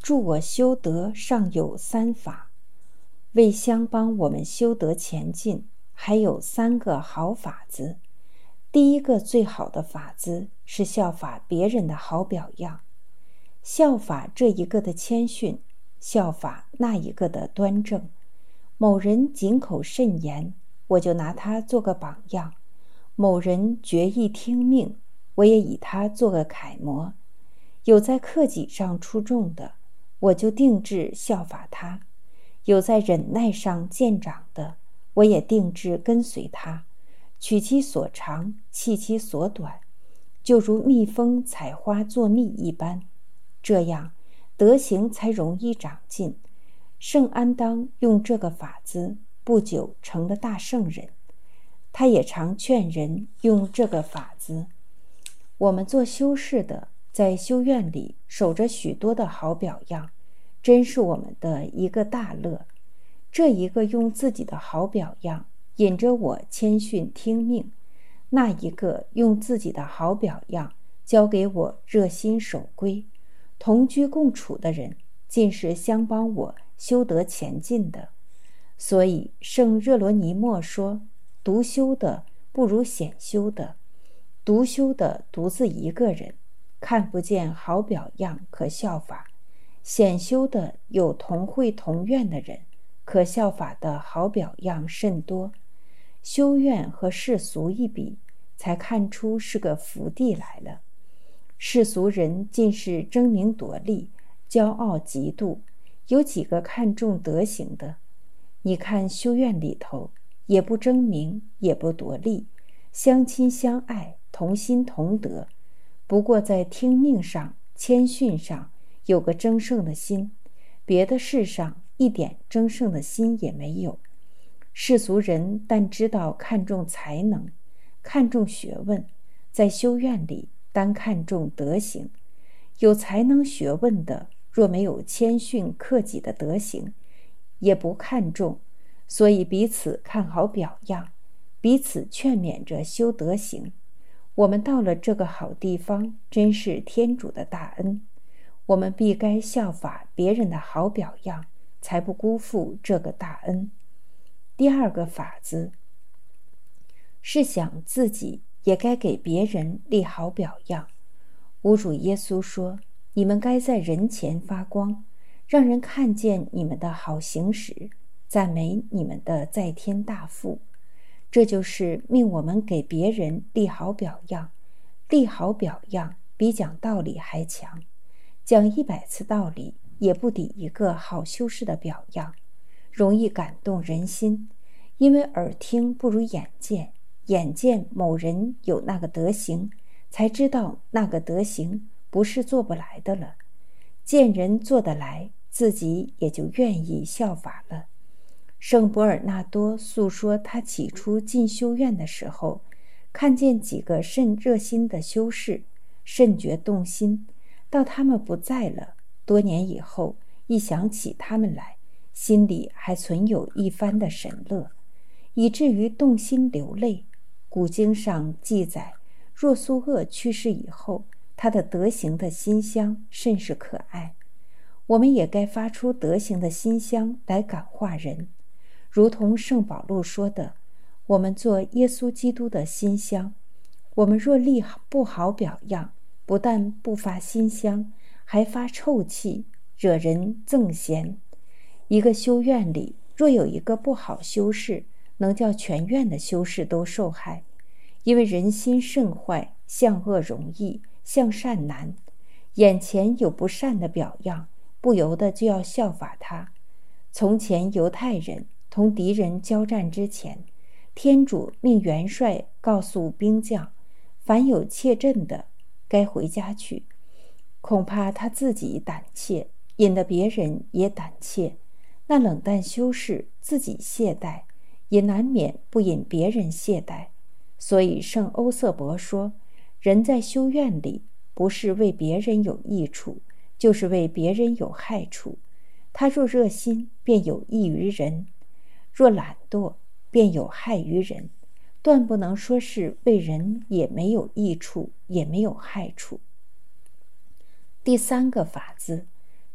助我修德尚有三法，为相帮我们修德前进，还有3个好法子。第一个最好的法子是效法别人的好表样，效法这一个的谦逊，效法那一个的端正。某人谨口慎言，我就拿他做个榜样；某人决意听命，我也以他做个楷模。有在克己上出众的，我就定志效法他；有在忍耐上见长的，我也定志跟随他。取其所长，弃其所短，就如蜜蜂采花做蜜一般，这样德行才容易长进。圣安当用这个法子，不久成了大圣人。他也常劝人用这个法子。我们做修士的，在修院里守着许多的好表样，真是我们的一个大乐。这一个用自己的好表样引着我谦逊听命，那一个用自己的好表样教给我热心守规。同居共处的人尽是相帮我修德前进的。所以圣热罗尼莫说，独修的不如显修的。独修的独自一个人，看不见好表样可效法；显修的有同会同院的人，可效法的好表样甚多。修院和世俗一比，才看出是个福地来了。世俗人尽是争名夺利，骄傲嫉妒，有几个看重德行的？你看修院里头，也不争名，也不夺利，相亲相爱，同心同德。不过在听命上、谦逊上有个争胜的心，别的事上一点争胜的心也没有。世俗人但知道看重才能，看重学问，在修院里单看重德行。有才能学问的，若没有谦逊克己的德行，也不看重，所以彼此看好表样，彼此劝勉着修德行。我们到了这个好地方，真是天主的大恩。我们必该效法别人的好表样，才不辜负这个大恩。第二个法子是想自己也该给别人立好表样。吾主耶稣说，你们该在人前发光，让人看见你们的好行使，赞美你们的在天大父。这就是命我们给别人立好表样。立好表样比讲道理还强，讲100次道理也不抵一个好修士的表样，容易感动人心。因为耳听不如眼见，眼见某人有那个德行，才知道那个德行不是做不来的了。见人做得来，自己也就愿意效法了。圣伯尔纳多诉说他起初进修院的时候，看见几个甚热心的修士，甚觉动心。到他们不在了，多年以后一想起他们来，心里还存有一番的神乐，以至于动心流泪。古经上记载，若苏厄去世以后，他的德行的馨香甚是可爱。我们也该发出德行的馨香来感化人，如同圣保禄说的，我们做耶稣基督的馨香。我们若立不好表样，不但不发馨香，还发臭气，惹人憎嫌。一个修院里若有一个不好修士，能叫全院的修士都受害。因为人心甚坏，向恶容易，向善难。眼前有不善的表样，不由得就要效法他。从前犹太人同敌人交战之前，天主命元帅告诉兵将，凡有怯阵的，该回家去。恐怕他自己胆怯，引得别人也胆怯。那冷淡修士自己懈怠，也难免不引别人懈怠。所以圣欧瑟伯说，人在修院里，不是为别人有益处，就是为别人有害处。他若热心，便有益于人；若懒惰，便有害于人。断不能说是为人也没有益处，也没有害处。第三个法子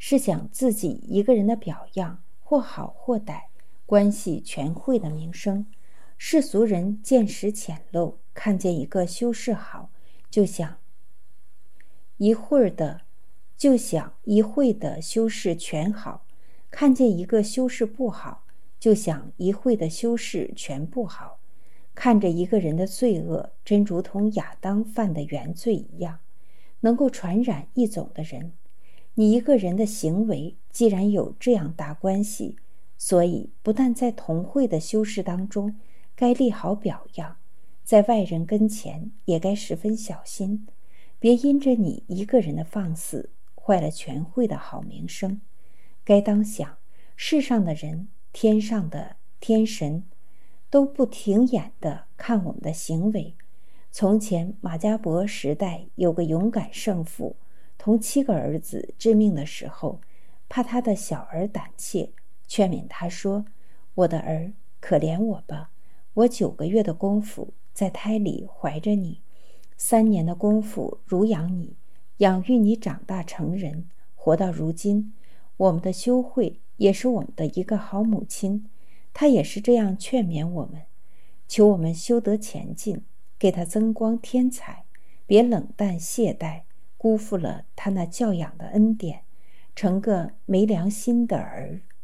是讲自己一个人的表样，或好或歹，关系全会的名声。世俗人见识浅陋，看见一个修饰好，就想一会的修饰全好，看见一个修饰不好，就想一会的修饰全不好。看着一个人的罪恶，真如同亚当犯的原罪一样，能够传染一种的人。你一个人的行为既然有这样大关系，所以不但在同会的修饰当中该立好表样，在外人跟前也该十分小心，别因着你一个人的放肆，坏了全会的好名声。该当想，世上的人，天上的天神，都不停眼地看我们的行为。从前马加伯时代有个勇敢圣父，同7个儿子致命的时候，怕他的小儿胆怯，劝勉他说：我的儿，可怜我吧，我9个月的功夫在胎里怀着你，3年的功夫乳养你，养育你长大成人，活到如今。我们的修会也是我们的一个好母亲，她也是这样劝勉我们，求我们修得前进，给她增光添彩，别冷淡懈怠，辜负了她那教养的恩典，成个没良心的儿。